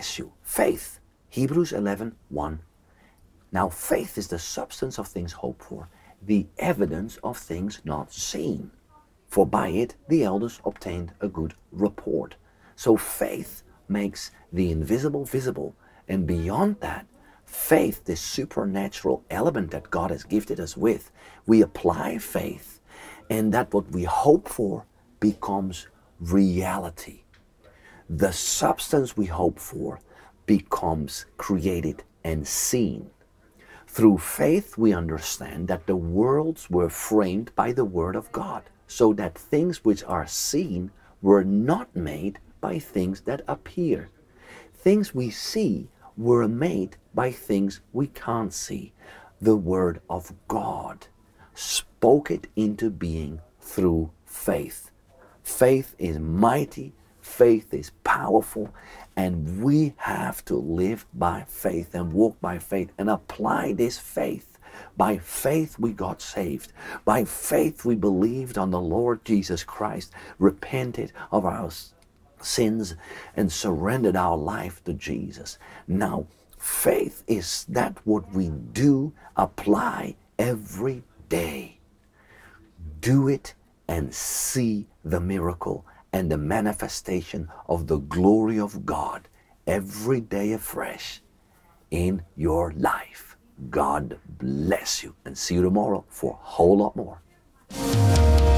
bless you. Faith, Hebrews 11:1. Now faith is the substance of things hoped for, the evidence of things not seen. For by it the elders obtained a good report. So faith makes the invisible visible. And beyond that, faith, this supernatural element that God has gifted us with, we apply faith, and that what we hope for becomes reality. The substance we hope for becomes created and seen. Through faith, we understand that the worlds were framed by the Word of God, so that things which are seen were not made by things that appear. Things we see were made by things we can't see. The Word of God spoke it into being through faith. Faith is mighty, faith is powerful, and we have to live by faith and walk by faith and apply this faith. By faith we got saved. By faith we believed on the Lord Jesus Christ, repented of our sins, and surrendered our life to Jesus. Now, faith is that what we do, apply every day. Do it and see the miracle and the manifestation of the glory of God every day afresh in your life. God bless you, and see you tomorrow for a whole lot more.